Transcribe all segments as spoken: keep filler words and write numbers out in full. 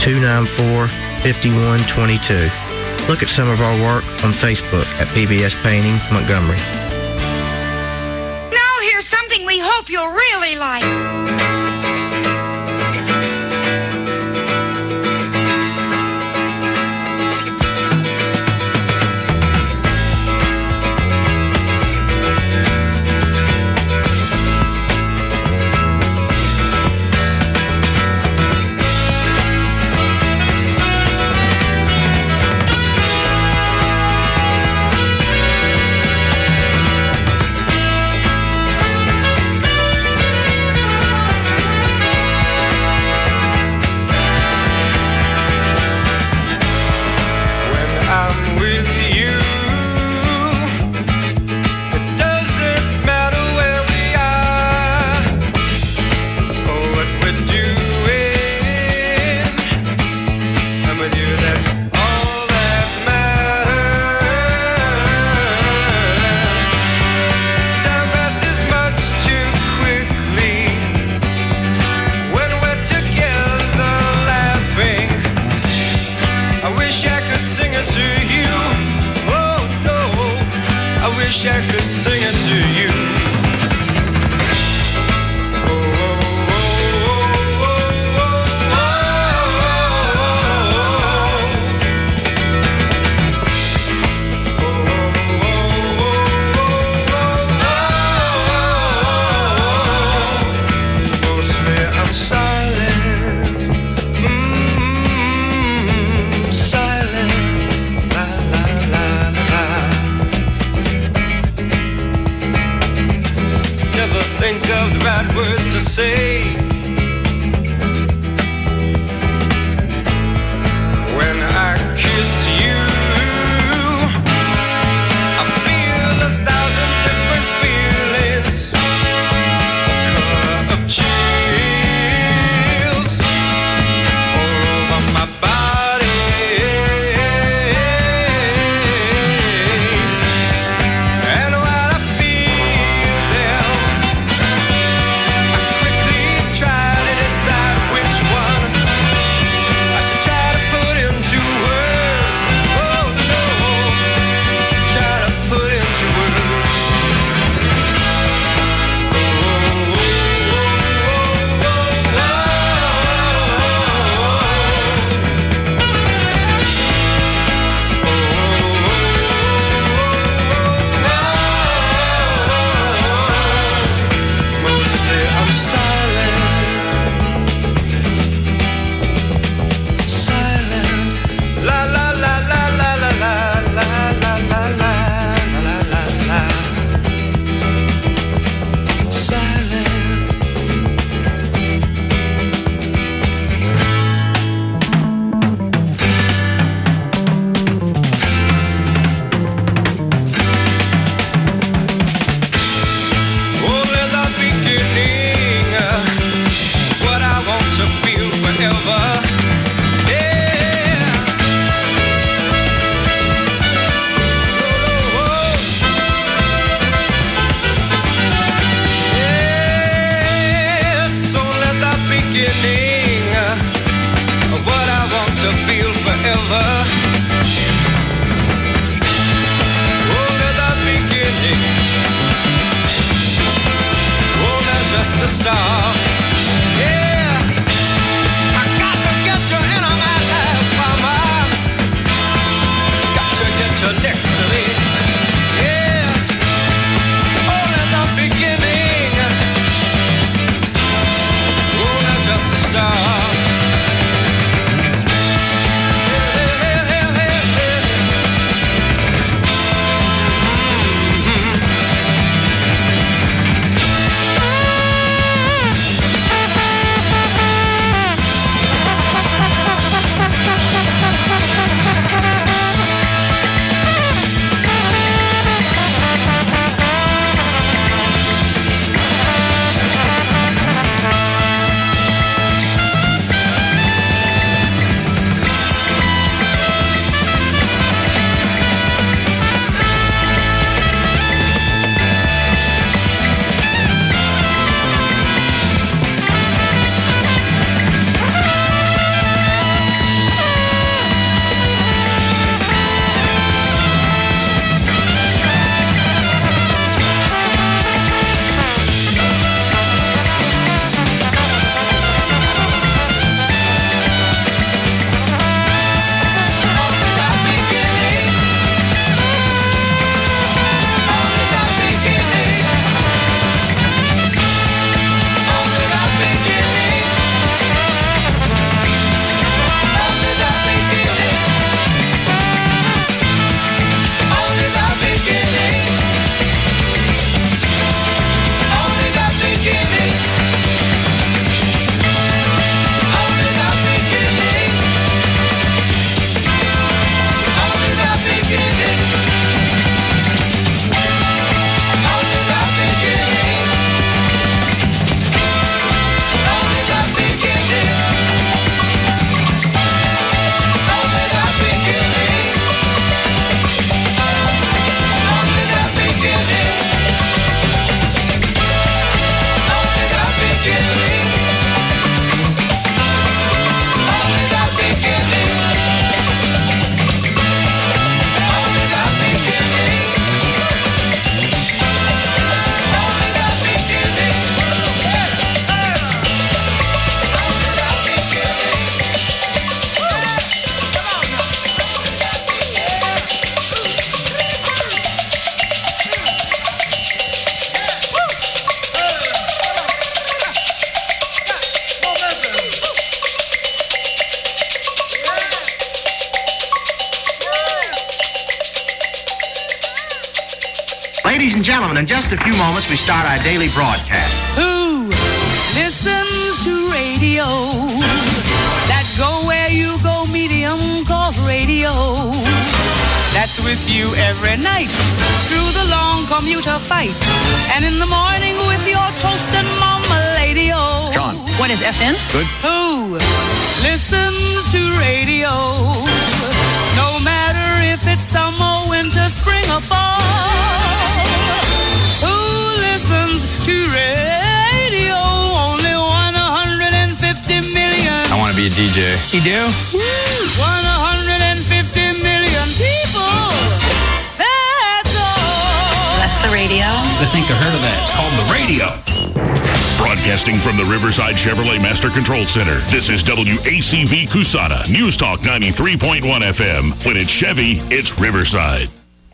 two nine four, five one two two. Look at some of our work on Facebook at P B S Painting, Montgomery. Now here's something we hope you'll really like. Ladies and gentlemen, in just a few moments, we start our daily broadcast. Who listens to radio? That go where you go medium called radio. That's with you every night through the long commuter fight. And in the morning with your toast and mama lady-o. John. What is F M? Good. Who listens to radio? No matter if it's summer, winter, spring, or fall. Who listens to radio? Only one hundred fifty million. I want to be a D J. You do? one hundred fifty million people. That's all. That's the radio. I think I heard of that. It's called the radio. Broadcasting from the Riverside Chevrolet Master Control Center, this is W A C V Cusana, News Talk ninety-three point one F M. When it's Chevy, it's Riverside.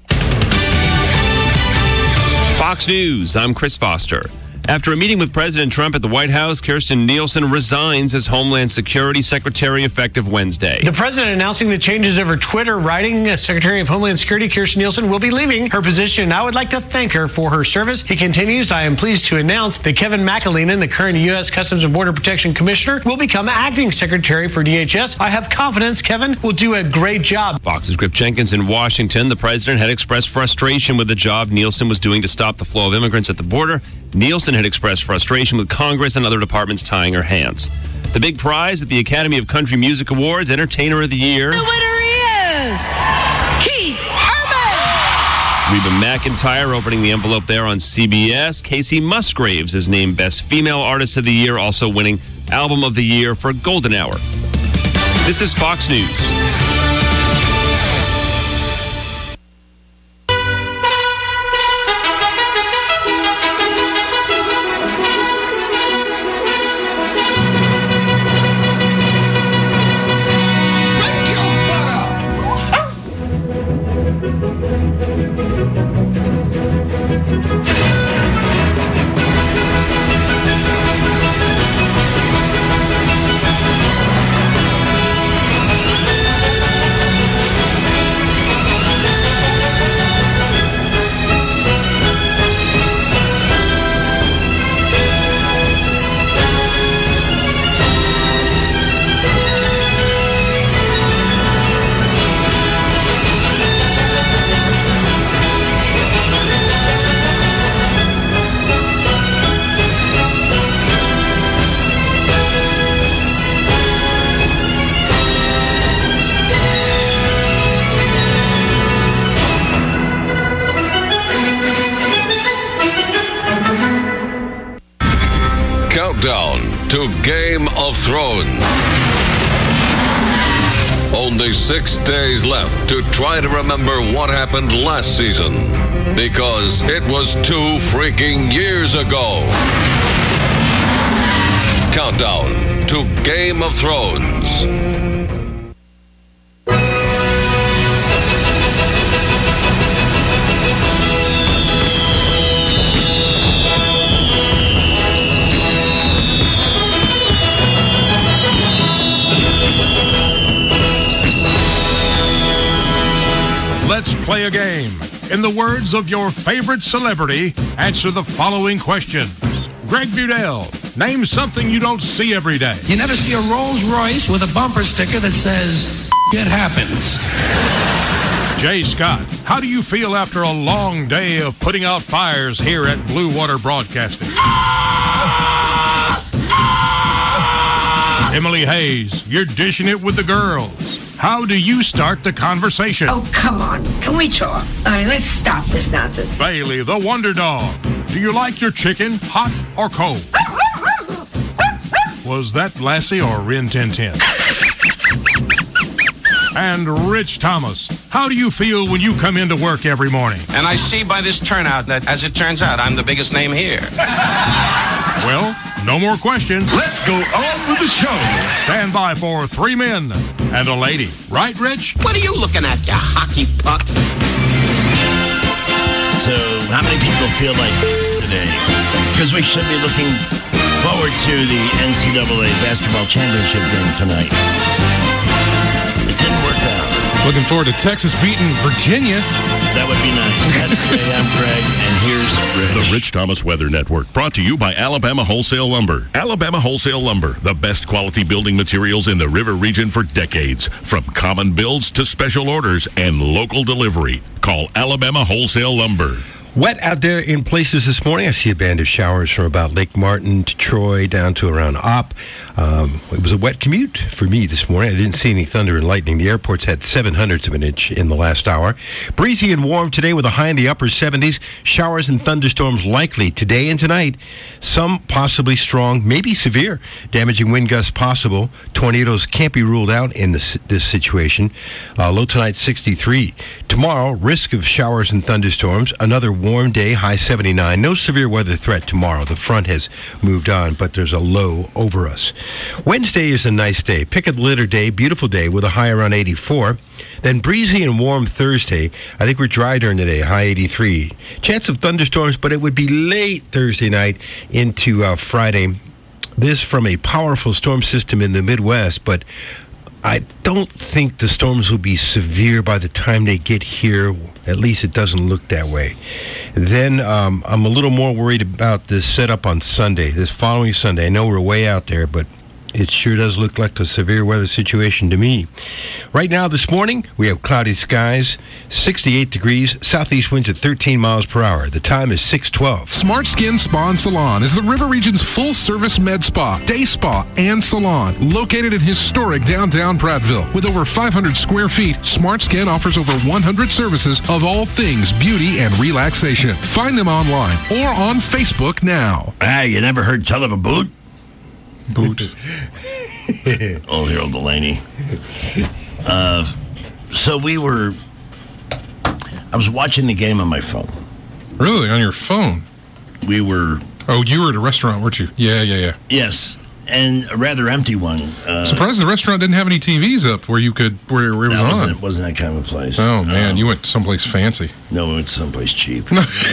Fox News, I'm Chris Foster. After a meeting with President Trump at the White House, Kirstjen Nielsen resigns as Homeland Security Secretary effective Wednesday. The president announcing the changes over Twitter, writing uh, Secretary of Homeland Security Kirstjen Nielsen will be leaving her position. I would like to thank her for her service. He continues, I am pleased to announce that Kevin McAleenan, the current U S Customs and Border Protection Commissioner, will become acting secretary for D H S. I have confidence Kevin will do a great job. Fox's Griff Jenkins in Washington. The president had expressed frustration with the job Nielsen was doing to stop the flow of immigrants at the border. Nielsen had expressed frustration with Congress and other departments tying her hands. The big prize at the Academy of Country Music Awards, Entertainer of the Year. The winner is Keith Urban. Reba McEntire opening the envelope there on C B S. Casey Musgraves is named Best Female Artist of the Year, also winning Album of the Year for Golden Hour. This is Fox News. Countdown to Game of Thrones. Only six days left to try to remember what happened last season, because it was two freaking years ago. Countdown to Game of Thrones. Let's play a game. In the words of your favorite celebrity, answer the following questions. Greg Budell, name something you don't see every day. You never see a Rolls Royce with a bumper sticker that says, it happens. Jay Scott, how do you feel after a long day of putting out fires here at Blue Water Broadcasting? Emily Hayes, you're dishing it with the girls. How do you start the conversation? Oh, come on. Can we talk? All right, let's stop this nonsense. Bailey, the Wonder Dog. Do you like your chicken hot or cold? Was that Lassie or Rin Tin Tin? And Rich Thomas, how do you feel when you come into work every morning? And I see by this turnout that, as it turns out, I'm the biggest name here. Well, no more questions. Let's go on with the show. Stand by for three men and a lady. Right, Rich? What are you looking at, you hockey puck? So, how many people feel like today? Because we should be looking forward to the N C double A basketball championship game tonight. It didn't work out. Looking forward to Texas beating Virginia. That would be nice. That's Jay, I'm Greg, and here's Rich. The Rich Thomas Weather Network, brought to you by Alabama Wholesale Lumber. Alabama Wholesale Lumber, the best quality building materials in the River region for decades. From common builds to special orders and local delivery. Call Alabama Wholesale Lumber. Wet out there in places this morning. I see a band of showers from about Lake Martin to Troy down to around Opp. Um, it was a wet commute for me this morning. I didn't see any thunder and lightning. The airport's had seven hundredths of an inch in the last hour. Breezy and warm today with a high in the upper seventies. Showers and thunderstorms likely today and tonight. Some possibly strong, maybe severe. Damaging wind gusts possible. Tornadoes can't be ruled out in this, this situation. Uh, low tonight sixty-three. Tomorrow, risk of showers and thunderstorms. Another warm day, high seventy-nine. No severe weather threat tomorrow. The front has moved on, but there's a low over us. Wednesday is a nice day. Pick a litter day, beautiful day with a high around eighty-four. Then breezy and warm Thursday. I think we're dry during the day, high eighty-three. Chance of thunderstorms, but it would be late Thursday night into uh, Friday. This from a powerful storm system in the Midwest, but I don't think the storms will be severe by the time they get here. At least it doesn't look that way. Then um, I'm a little more worried about this setup on Sunday, this following Sunday. I know we're way out there, but it sure does look like a severe weather situation to me. Right now, this morning, we have cloudy skies, sixty-eight degrees, southeast winds at thirteen miles per hour. The time is six twelve. Smart Skin Spa and Salon is the River Region's full-service med spa, day spa, and salon. Located in historic downtown Prattville. With over five hundred square feet, Smart Skin offers over one hundred services of all things beauty and relaxation. Find them online or on Facebook now. Ah, you never heard tell of a boot? Boot. Oh, Harold Delaney. Uh, so we were... I was watching the game on my phone. Really? On your phone? We were... Oh, you were at a restaurant, weren't you? Yeah, yeah, yeah. Yes, and a rather empty one. Uh, Surprised the restaurant didn't have any T Vs up where you could... where, where it was no, on. Wasn't, wasn't that kind of a place. Oh, man, um, you went someplace fancy. No, we went someplace cheap.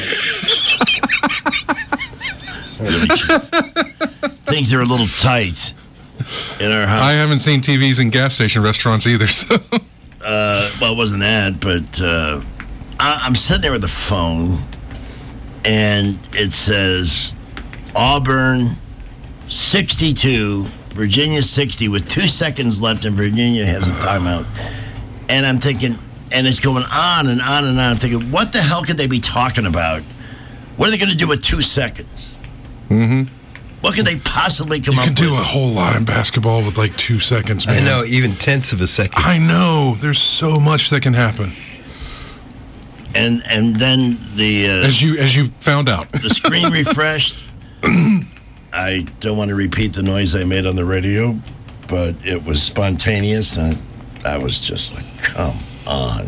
Really cheap. Things are a little tight in our house. I haven't seen T Vs in gas station restaurants either. So. Uh, well, it wasn't that, but uh, I, I'm sitting there with the phone, and it says Auburn sixty-two, Virginia sixty, with two seconds left, and Virginia has a timeout. And I'm thinking, and it's going on and on and on. I'm thinking, what the hell could they be talking about? What are they going to do with two seconds? Mm-hmm. What could they possibly come you up with? You can do a whole lot in basketball with like two seconds, man. I know, even tenths of a second. I know. There's so much that can happen. And and then the... Uh, as you as you found out. The screen refreshed. I don't want to repeat the noise I made on the radio, but it was spontaneous, and I, I was just like, come on.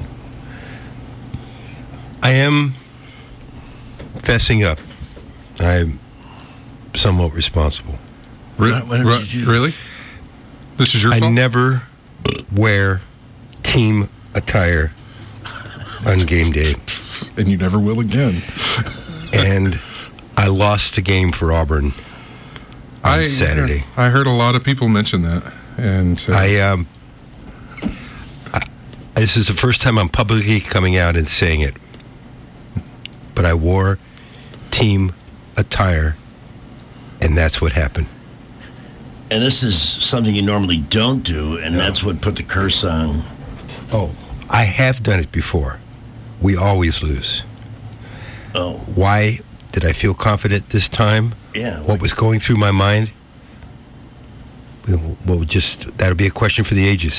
I am fessing up. I'm somewhat responsible. Re- Re- really? This is your I fault? never wear team attire on game day. And you never will again. And I lost the game for Auburn on I, Saturday. I heard a lot of people mention that. And uh, I, um, I, this is the first time I'm publicly coming out and saying it. But I wore team attire, and that's what happened. And this is something you normally don't do, and no. That's what put the curse on. Oh, I have done it before. We always lose. Oh. Why did I feel confident this time? Yeah. What was going through my mind? Well, just, that'll be a question for the ages.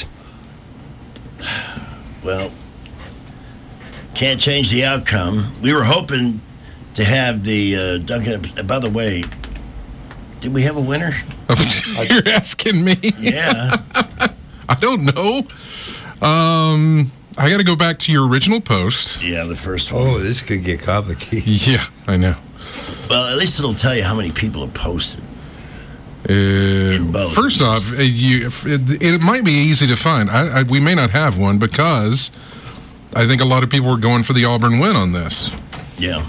Well, can't change the outcome. We were hoping to have the uh, Duncan. By the way, did we have a winner? You're asking me? Yeah. I don't know. Um, I got to go back to your original post. Yeah, the first one. Oh, this could get complicated. Yeah, I know. Well, at least it'll tell you how many people have posted. Uh, In both. First off, uh, you, it, it might be easy to find. I, I, we may not have one because I think a lot of people were going for the Auburn win on this. Yeah.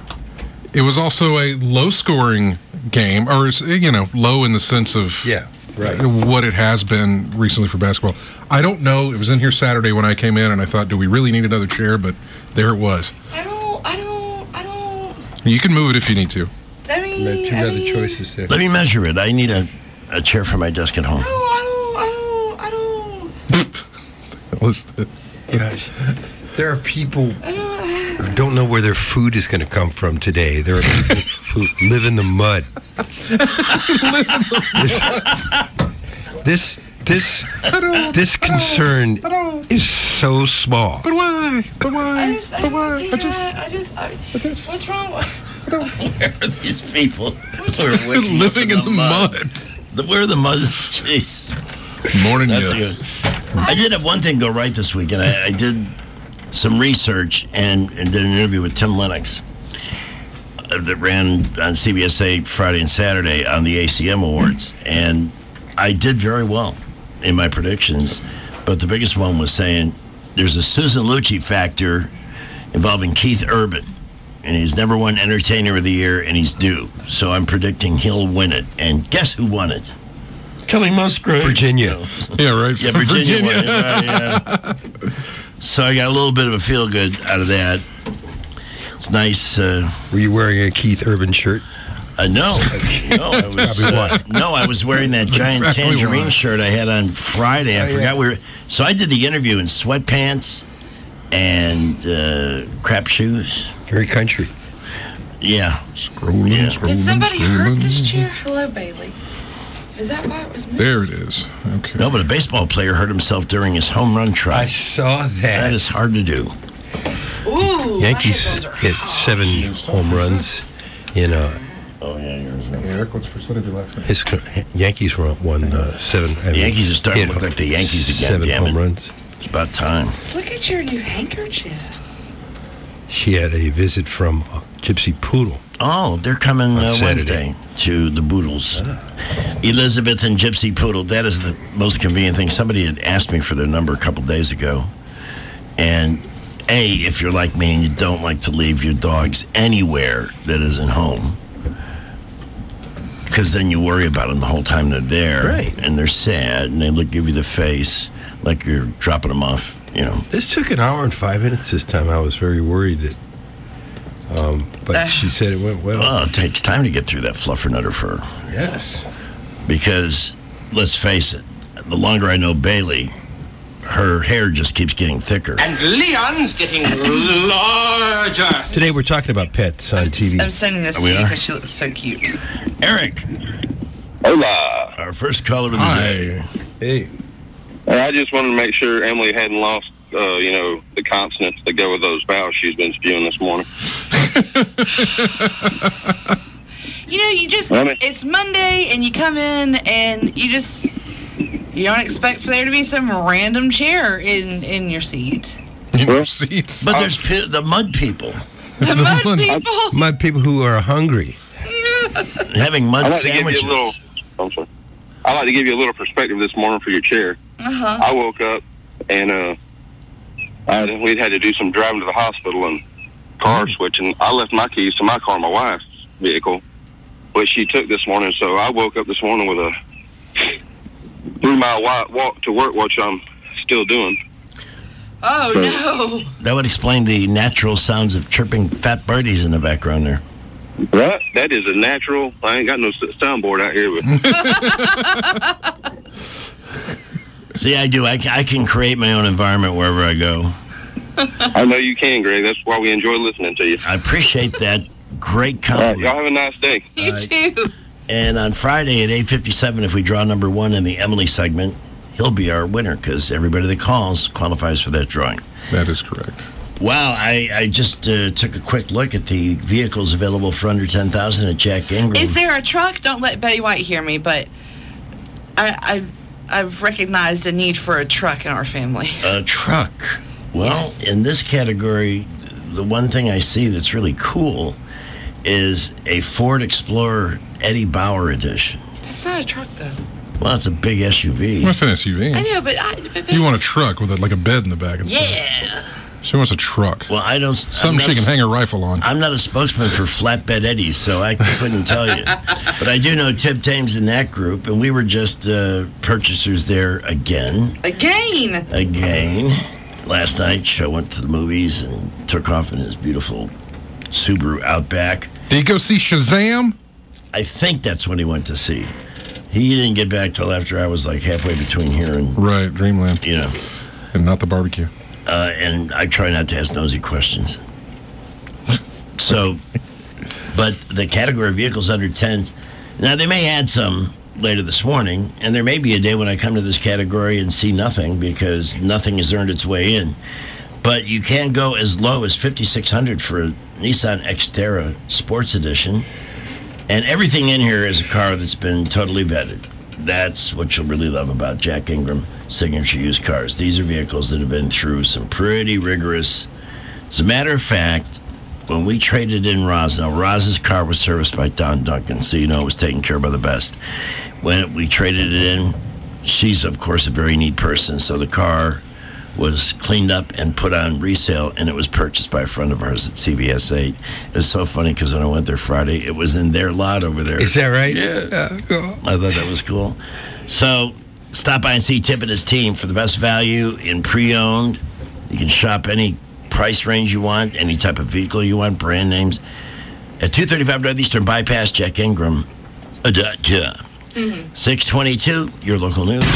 It was also a low-scoring game, or, you know, low in the sense of yeah. Right. what it has been recently for basketball. I don't know. It was in here Saturday when I came in, and I thought, do we really need another chair? But there it was. I don't, I don't, I don't. You can move it if you need to. I mean, There are two I other mean, choices there. Let me measure it. I need a, a chair for my desk at home. I don't, I don't, I don't. That was the- Gosh, there are people who don't know where their food is going to come from today. There are people who live in the mud. This, this, this concern is so small. But why? But why? I just, I but don't why? get I just, it. I just, I, I just, what's wrong with? Where are these people who are waking living up in the mud. The, where are the mud? Jeez. Morning, That's yeah. good. I did have one thing go right this weekend. I, I did some research and, and did an interview with Tim Lennox uh, that ran on C B S eight Friday and Saturday on the A C M Awards. And I did very well in my predictions. But the biggest one was saying there's a Susan Lucci factor involving Keith Urban. And he's never won Entertainer of the Year, and he's due. So I'm predicting he'll win it. And guess who won it? Kelly Musgrave. Virginia. Yeah, right. Yeah, Virginia, Virginia. Won it. Right, yeah. So I got a little bit of a feel good out of that. It's nice. Uh, Were you wearing a Keith Urban shirt? Uh, no, no, I was uh, no, I was wearing that That's giant exactly tangerine why. shirt I had on Friday. I Oh, forgot yeah. we were. So I did the interview in sweatpants and uh, crap shoes. Very country. Yeah. Scrolling, Yeah. scrolling, Did somebody hurt scrolling. this chair? Hello, Bailey. Is that why it was moved? There it is. Okay. No, but a baseball player hurt himself during his home run try. I saw that. That is hard to do. Ooh, Yankees hit seven home runs in a. Oh yeah, yours. Eric, what's percent of your last game? His Yankees won, won uh, seven. The Yankees are starting to look like the Yankees again. Seven Damn home it. runs. It's about time. Look at your new handkerchief. She had a visit from a Gypsy Poodle. Oh, they're coming On uh, Saturday. Wednesday to the Boodles. Elizabeth and Gypsy Poodle. That is the most convenient thing. Somebody had asked me for their number a couple days ago. And, A, if you're like me and you don't like to leave your dogs anywhere that isn't home, because then you worry about them the whole time they're there. Right. And they're sad, and they look give you the face like you're dropping them off, you know. This took an hour and five minutes this time. I was very worried that. Um, but she said it went well. Well, it takes time to get through that fluffernutter fur. Yes. Because, let's face it, the longer I know Bailey, her hair just keeps getting thicker. And Leon's getting larger. Today we're talking about pets on T V. I'm sending this Oh, to we you are? because she looks so cute. Eric, Hola. our first caller of the Hi. day. Hey. Uh, I just wanted to make sure Emily hadn't lost, uh, you know, the consonants that go with those vowels she's been spewing this morning. You know, you just, Well, I it's, it's Monday and you come in and you just, you don't expect for there to be some random chair in, in your seat. In your seats. But there's pe- the mud people The mud mud- people. Mud people who are hungry. having mud I'd like to give sandwiches. you a little, I'm sorry. I'd like to give you a little perspective this morning for your chair. Uh-huh. I woke up and uh, I, we'd had to do some driving to the hospital and car switching. I left my keys to my car, my wife's vehicle, which she took this morning. So I woke up this morning with a three-mile wa- walk to work, which I'm still doing. Oh, no. That would explain the natural sounds of chirping fat birdies in the background there. That, that is a natural. I ain't got no s- soundboard out here, but See, I do. I, ca- I can create my own environment wherever I go. I know you can, Greg. That's why we enjoy listening to you. I appreciate that. Great All right, compliment. y'all have a nice day. You All right. too. And on Friday at eight fifty-seven, if we draw number one in the Emily segment, he'll be our winner because everybody that calls qualifies for that drawing. That is correct. Wow, I, I just uh, took a quick look at the vehicles available for under ten thousand dollars at Jack Ingram. Is there a truck? Don't let Betty White hear me, but I, I've, I've recognized a need for a truck in our family. A truck. Well, Yes. in this category, the one thing I see that's really cool is a Ford Explorer Eddie Bauer edition. That's not a truck, though. Well, it's a big S U V. What's an S U V? I know, but I... But, but, You want a truck with a, like a bed in the back and stuff. yeah. She wants a truck. Well, I don't. Something she can hang her rifle on. I'm not a spokesman for Flatbed Eddie, so I couldn't tell you. But I do know Tib Thames in that group, and we were just uh, purchasers there again. Again. Again. Last night, Joe went to the movies and took off in his beautiful Subaru Outback. Did he go see Shazam? I think that's what he went to see. He didn't get back till after I was like halfway between here and right, Dreamland. You know, and not the barbecue. Uh, and I try not to ask nosy questions. So, but the category of vehicles under ten. Now they may add some later this morning, and there may be a day when I come to this category and see nothing because nothing has earned its way in. But you can go as low as fifty-six hundred dollars for a Nissan Xterra Sports Edition. And everything in here is a car that's been totally vetted. That's what you'll really love about Jack Ingram Signature Used Cars. These are vehicles that have been through some pretty rigorous... As a matter of fact, when we traded in Roz, now Roz's car was serviced by Don Duncan, so you know it was taken care of by the best. When we traded it in, she's, of course, a very neat person, so the car was cleaned up and put on resale, and it was purchased by a friend of ours at C B S eight. It was so funny because when I went there Friday, it was in their lot over there. Is that right? Yeah. Uh, cool. I thought that was cool. So stop by and see Tip and his team for the best value in pre-owned. You can shop any price range you want, any type of vehicle you want, brand names. At two thirty-five Northeastern Bypass, Jack Ingram dot com. Mm-hmm. six twenty-two, your local news.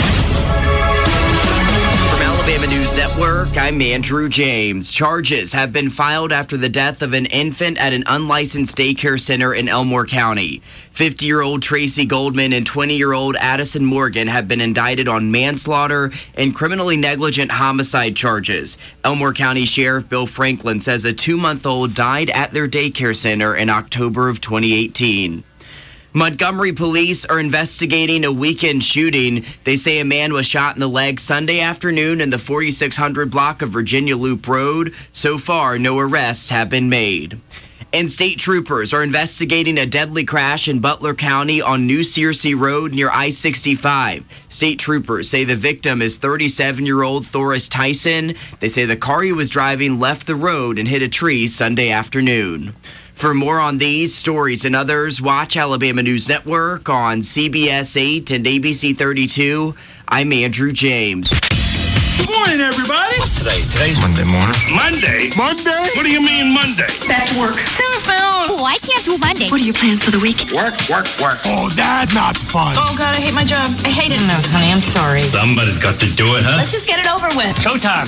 Alabama News Network, I'm Andrew James. Charges have been filed after the death of an infant at an unlicensed daycare center in Elmore County. fifty-year-old Tracy Goldman and twenty-year-old Addison Morgan have been indicted on manslaughter and criminally negligent homicide charges. Elmore County Sheriff Bill Franklin says a two-month-old died at their daycare center in October of twenty eighteen. Montgomery police are investigating a weekend shooting. They say a man was shot in the leg Sunday afternoon in the forty-six hundred block of Virginia Loop Road. So far, no arrests have been made. And state troopers are investigating a deadly crash in Butler County on New Searcy Road near I sixty-five. State troopers say the victim is thirty-seven-year-old Thoris Tyson. They say the car he was driving left the road and hit a tree Sunday afternoon. For more on these stories and others, watch Alabama News Network on C B S eight and A B C thirty-two. I'm Andrew James. Good morning, everybody. What's today? Today's Monday morning. Monday? Monday? What do you mean Monday? Back to work. Too soon. Oh, I can't do Monday. What are your plans for the week? Work, work, work. Oh, that's not fun. Oh, God, I hate my job. I hate it. No, honey, I'm sorry. Somebody's got to do it, huh? Let's just get it over with. Showtime.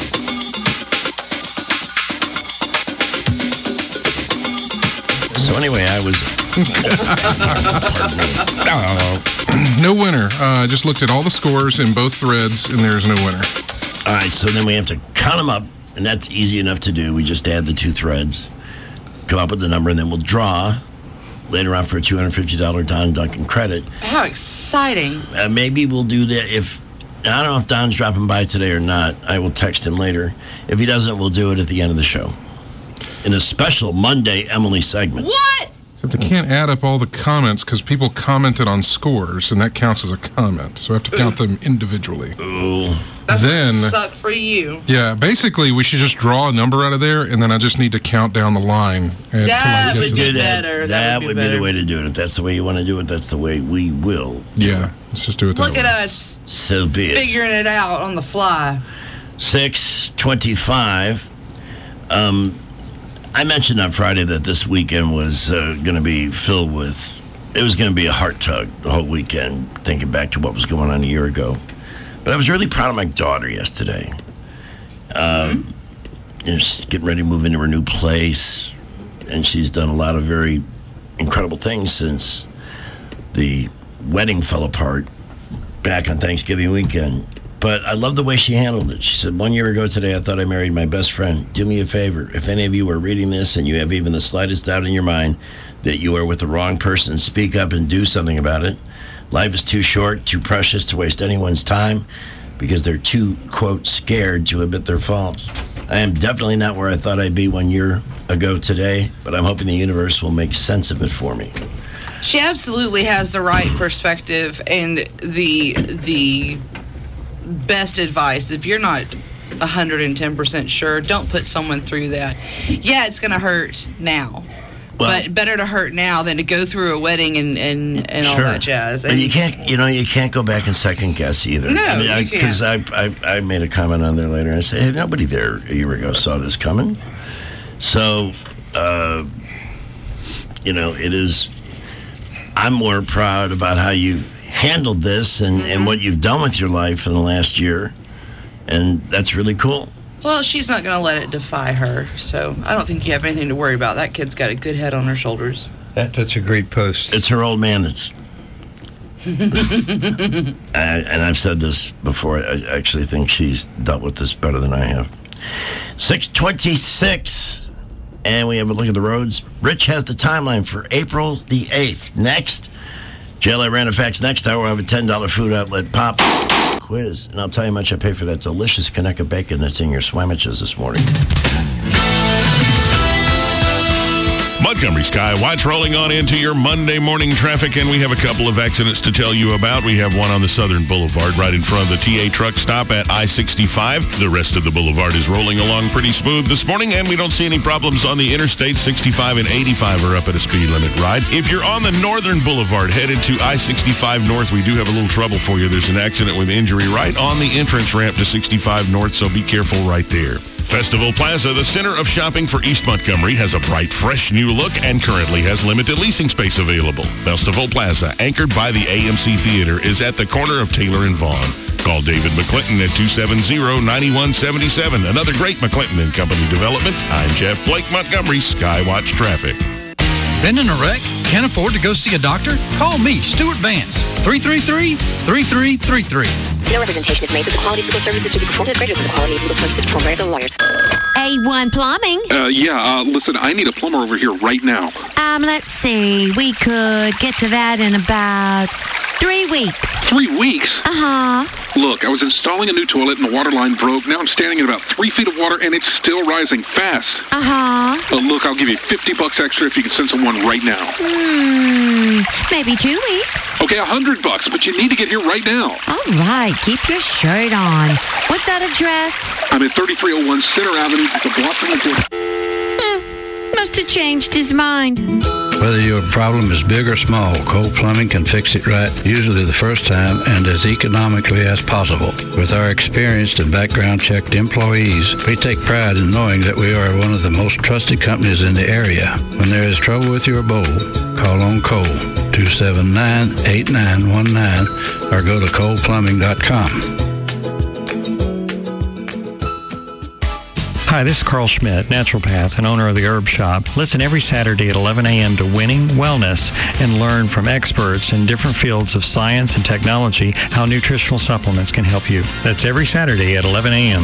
So anyway, I was... No winner. I uh, just looked at all the scores in both threads, and there's no winner. All right, so then we have to count them up, and that's easy enough to do. We just add the two threads, come up with the number, and then we'll draw later on for a two hundred fifty dollars Don Duncan credit. How exciting. Uh, maybe we'll do that if... I don't know if Don's dropping by today or not. I will text him later. If he doesn't, we'll do it at the end of the show. In a special Monday Emily segment. What? Except I can't add up all the comments because people commented on scores, and that counts as a comment. So I have to count them individually. Ooh. That's then, suck for you. Yeah, basically we should just draw a number out of there, and then I just need to count down the line. Until That I get would to be the- better. That, That would, would be, be the better. way to do it. If that's the way you want to do it, that's the way we will. Yeah, let's just do it that Look way. at us So be it. figuring it out on the fly. six twenty-five. Um, I mentioned on Friday that this weekend was uh, going to be filled with, it was going to be a heart tug the whole weekend, thinking back to what was going on a year ago. But I was really proud of my daughter yesterday. Um, mm-hmm. you know, she's getting ready to move into her new place, and she's done a lot of very incredible things since the wedding fell apart back on Thanksgiving weekend. But I love the way she handled it. She said, one year ago today, I thought I married my best friend. Do me a favor. If any of you are reading this and you have even the slightest doubt in your mind that you are with the wrong person, speak up and do something about it. Life is too short, too precious to waste anyone's time because they're too, quote, scared to admit their faults. I am definitely not where I thought I'd be one year ago today, but I'm hoping the universe will make sense of it for me. She absolutely has the right perspective and the the best advice. If you're not one hundred ten percent sure. Don't put someone through that. Yeah, it's going to hurt now. Well, but better to hurt now than to go through a wedding and, and, and sure. all that jazz. And but you can't, you know, you can't go back and second guess either. No, I mean, because I, I, I, I made a comment on there later. I said, hey, nobody there a year ago saw this coming. So, uh, you know, it is. I'm more proud about how you handled this and, mm-hmm. and what you've done with your life in the last year, and that's really cool. Well, she's not going to let it defy her, so I don't think you have anything to worry about. That kid's got a good head on her shoulders. That, that's a great post. It's her old man that's... I, and I've said this before. I actually think she's dealt with this better than I have. six twenty-six, and we have a look at the roads. Rich has the timeline for April the eighth. Next, J L A Random Facts. Next hour, we'll have a ten dollars food outlet pop quiz, and I'll tell you how much I pay for that delicious Conecuh bacon that's in your sandwiches this morning. Montgomery Skywatch rolling on into your Monday morning traffic, and we have a couple of accidents to tell you about. We have one on the Southern Boulevard right in front of the T A truck stop at I sixty-five. The rest of the boulevard is rolling along pretty smooth this morning, and we don't see any problems on the interstate. sixty-five and eighty-five are up at a speed limit ride. If you're on the Northern Boulevard headed to I sixty-five North, we do have a little trouble for you. There's an accident with injury right on the entrance ramp to sixty-five North, so be careful right there. Festival Plaza, the center of shopping for East Montgomery, has a bright, fresh new look and currently has limited leasing space available. Festival Plaza, anchored by the A M C Theater, is at the corner of Taylor and Vaughn. Call David McClinton at two seven zero, nine one seven seven. Another great McClinton and Company development. I'm Jeff Blake, Montgomery Skywatch Traffic. Been in a wreck? Can't afford to go see a doctor? Call me, Stuart Vance, three three three, three three three three. No representation is made that the quality of legal services to be performed is greater than the quality of legal services performed by other lawyers. A one Plumbing. Uh, yeah, uh, listen, I need a plumber over here right now. Um, let's see. We could get to that in about three weeks. Three weeks? Uh-huh. Look, I was installing a new toilet and the water line broke. Now I'm standing in about three feet of water and it's still rising fast. Uh-huh. Uh, look, I'll give you fifty bucks extra if you can send someone right now. Hmm, maybe two weeks. Okay, a hundred bucks, but you need to get here right now. All right, keep your shirt on. What's that address? I'm at thirty-three oh one Center Avenue, the block from the... Hmm, must have changed his mind. Whether your problem is big or small, Cole Plumbing can fix it right, usually the first time and as economically as possible. With our experienced and background-checked employees, we take pride in knowing that we are one of the most trusted companies in the area. When there is trouble with your bowl, call on Cole, two seven nine, eight nine one nine, or go to cole plumbing dot com. Hi, this is Carl Schmidt, naturopath and owner of the Herb Shop. Listen every Saturday at eleven a.m. to Winning Wellness and learn from experts in different fields of science and technology how nutritional supplements can help you. That's every Saturday at eleven a.m.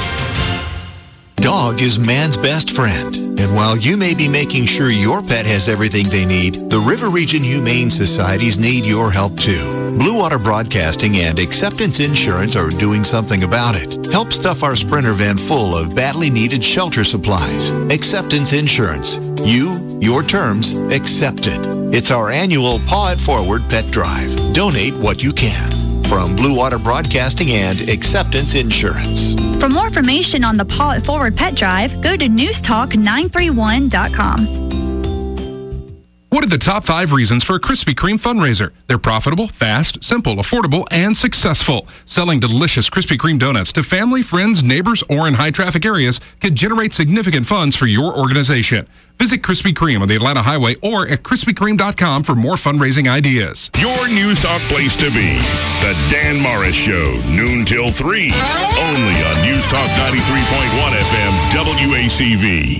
Dog is man's best friend. And while you may be making sure your pet has everything they need, the River Region Humane Societies need your help too. Blue Water Broadcasting and Acceptance Insurance are doing something about it. Help stuff our Sprinter van full of badly needed shelter supplies. Acceptance Insurance. You, your terms, accepted. It's our annual Paw It Forward pet drive. Donate what you can. From Blue Water Broadcasting and Acceptance Insurance. For more information on the Paw It Forward Pet Drive, go to news talk nine three one dot com. What are the top five reasons for a Krispy Kreme fundraiser? They're profitable, fast, simple, affordable, and successful. Selling delicious Krispy Kreme donuts to family, friends, neighbors, or in high-traffic areas can generate significant funds for your organization. Visit Krispy Kreme on the Atlanta Highway or at krispy kreme dot com for more fundraising ideas. Your News Talk place to be. The Dan Morris Show, noon till three. Only on News Talk ninety-three point one F M, W A C V.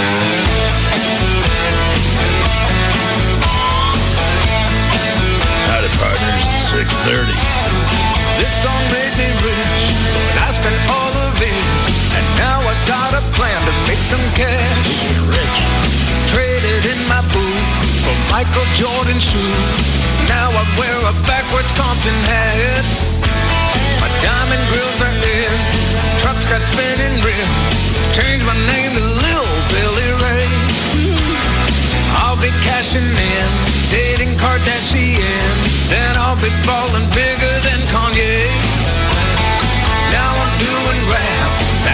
Howdy, partners, at six thirty. This song made me rich, but I spent all of it. And now I got a plan to make some cash. Rich. Traded in my boots for Michael Jordan shoes. Now I wear a backwards Compton hat. My diamond grills are in. Trucks got spinning rims. Changed my name to Lil Billy Ray. I'll be cashing in, dating Kardashians. Then I'll be balling bigger than Kanye. Now I'm doing rap.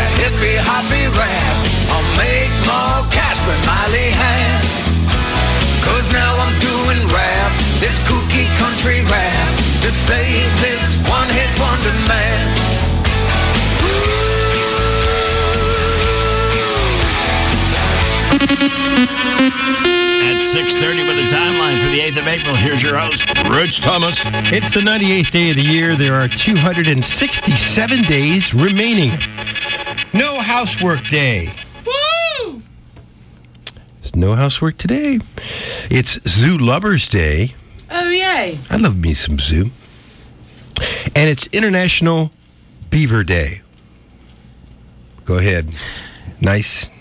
to save this one-hit wonder man. At six thirty with the timeline for the eighth of April, here's your host, Rich Thomas. It's the ninety-eighth day of the year. There are two hundred sixty-seven days remaining. No housework day. Woo! There's no housework today. It's Zoo Lovers Day. Oh, yay. I love me some zoo. And it's International Beaver Day. Go ahead. Nice.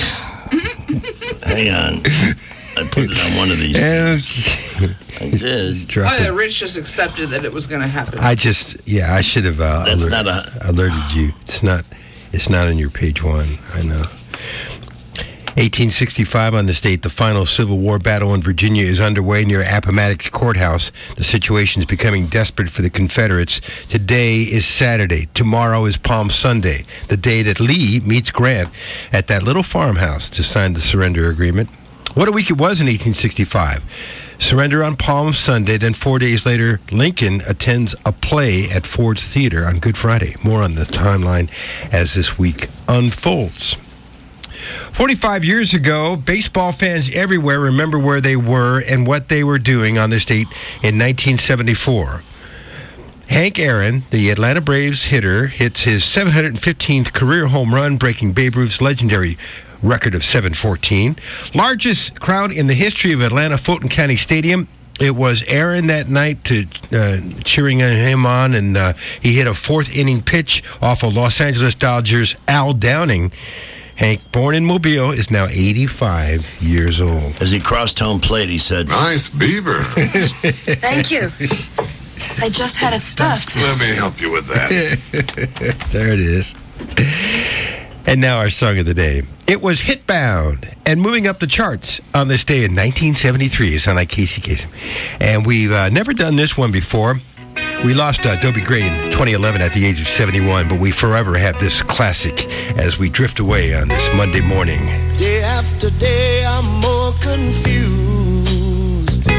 Hang on. I put it on one of these things. I did. Oh, yeah, Rich just accepted that it was going to happen. I just, yeah, I should have uh, That's alert, not a- alerted you. It's not, it's not on your page one. I know. eighteen sixty-five on this date, the final Civil War battle in Virginia is underway near Appomattox Courthouse. The situation is becoming desperate for the Confederates. Today is Saturday. Tomorrow is Palm Sunday, the day that Lee meets Grant at that little farmhouse to sign the surrender agreement. What a week it was in eighteen sixty-five. Surrender on Palm Sunday, then four days later, Lincoln attends a play at Ford's Theater on Good Friday. More on the timeline as this week unfolds. forty-five years ago, baseball fans everywhere remember where they were and what they were doing on this date in nineteen seventy-four. Hank Aaron, the Atlanta Braves hitter, hits his seven hundred fifteenth career home run, breaking Babe Ruth's legendary record of seven fourteen. Largest crowd in the history of Atlanta Fulton County Stadium. It was Aaron that night to uh, cheering him on, and uh, he hit a fourth inning pitch off of Los Angeles Dodgers' Al Downing. Hank, born in Mobile, is now eighty-five years old. As he crossed home plate, he said, "Nice beaver." Thank you. I just had it stuffed. Let me help you with that. There it is. And now our song of the day. It was Hitbound and moving up the charts on this day in nineteen seventy-three. It sounded like Casey Kasem. And we've uh, never done this one before. We lost uh, Dobie Gray in twenty eleven at the age of seventy-one, but we forever have this classic as we drift away on this Monday morning. Day after day, I'm more confused.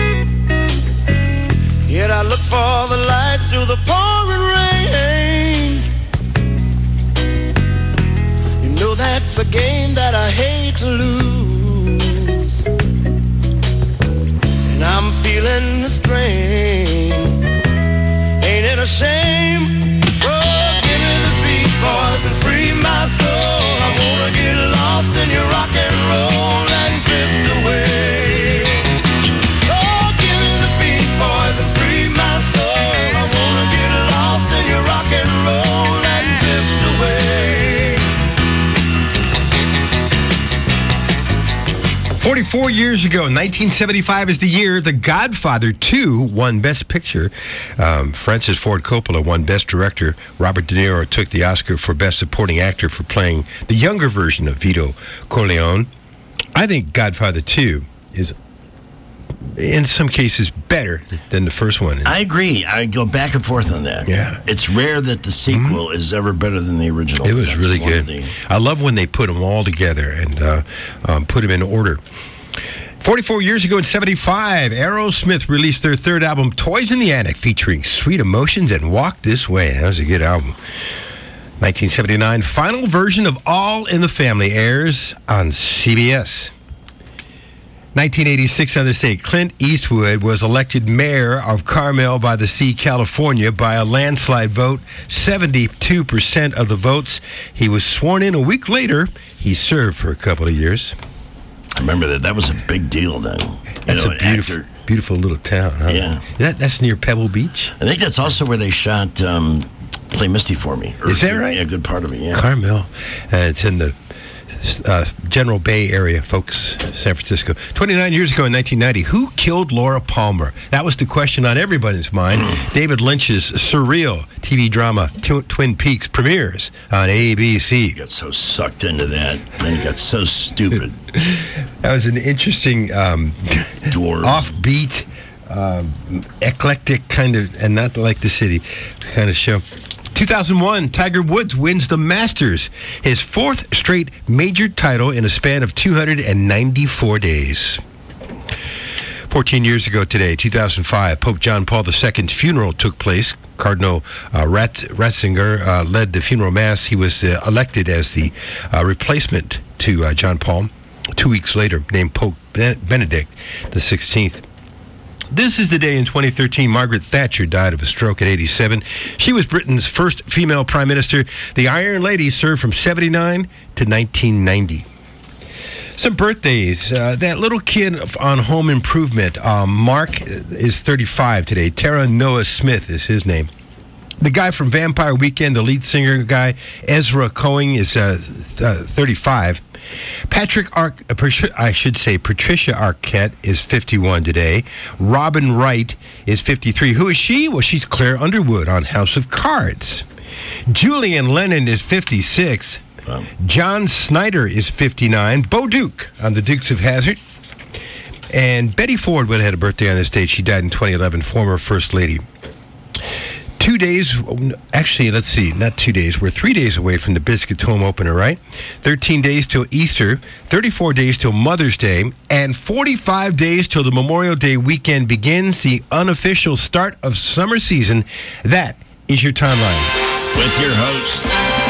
Yet I look for the light through the pouring rain. You know that's a game that I hate to lose. And I'm feeling the strain. Ain't it a shame? Oh, give me the beat, boys, and free my soul. I wanna get lost in your rock and roll and drift away. Oh, give me the beat, boys, and free my soul. I wanna get lost in your rock and roll and drift away. forty-four years ago, nineteen seventy-five is the year The Godfather two won Best Picture. Um, Francis Ford Coppola won Best Director. Robert De Niro took the Oscar for Best Supporting Actor for playing the younger version of Vito Corleone. I think Godfather two is, in some cases, better than the first one. I agree. I go back and forth on that. Yeah. It's rare that the sequel mm-hmm. is ever better than the original. It was That's really good. The... I love when they put them all together and uh, um, put them in order. forty-four years ago in seventy-five, Aerosmith released their third album, Toys in the Attic, featuring Sweet Emotions and Walk This Way. That was a good album. nineteen seventy-nine, final version of All in the Family airs on C B S. nineteen eighty-six on this date, Clint Eastwood was elected mayor of Carmel by the Sea, California by a landslide vote, seventy-two percent of the votes. He was sworn in a week later. He served for a couple of years. I remember that. That was a big deal then. You That's know, a beautiful, actor. beautiful little town. Huh? Yeah. That, that's near Pebble Beach? I think that's also where they shot um, Play Misty for Me. Or, Is that right? Yeah, a good part of it, yeah. Carmel. Uh, it's in the uh, General Bay area, folks, San Francisco. twenty-nine years ago in nineteen ninety, who killed Laura Palmer? That was the question on everybody's mind. David Lynch's surreal T V drama Tw- Twin Peaks premieres on A B C. You got so sucked into that, and then you got so stupid. That was an interesting, um, offbeat, um, eclectic kind of, and not like the city kind of show. two thousand one, Tiger Woods wins the Masters, his fourth straight major title in a span of two hundred ninety-four days. fourteen years ago today, two thousand five, Pope John Paul the Second's funeral took place. Cardinal uh, Rat- Ratzinger uh, led the funeral mass. He was uh, elected as the uh, replacement to uh, John Paul. Two weeks later, named Pope Benedict the sixteenth. This is the day in twenty thirteen Margaret Thatcher died of a stroke at eighty-seven. She was Britain's first female prime minister. The Iron Lady served from seventy-nine to nineteen ninety. Some birthdays. Uh, that little kid on Home Improvement, um, Mark, is thirty-five today. Tara Noah Smith is his name. The guy from Vampire Weekend, the lead singer guy, Ezra Cohen, is uh, th- uh, thirty-five. Patrick Ark, uh, I should say Patricia Arquette is fifty-one today. Robin Wright is fifty-three. Who is she? Well, she's Claire Underwood on House of Cards. Julian Lennon is fifty-six. Wow. John Snyder is fifty-nine. Bo Duke on the Dukes of Hazzard. And Betty Ford would have had a birthday on this date. She died in twenty eleven, former First Lady. Two days, actually, let's see, not two days. We're three days away from the Biscuits home opener, right? thirteen days till Easter, thirty-four days till Mother's Day, and forty-five days till the Memorial Day weekend begins, the unofficial start of summer season. That is your timeline. With your host,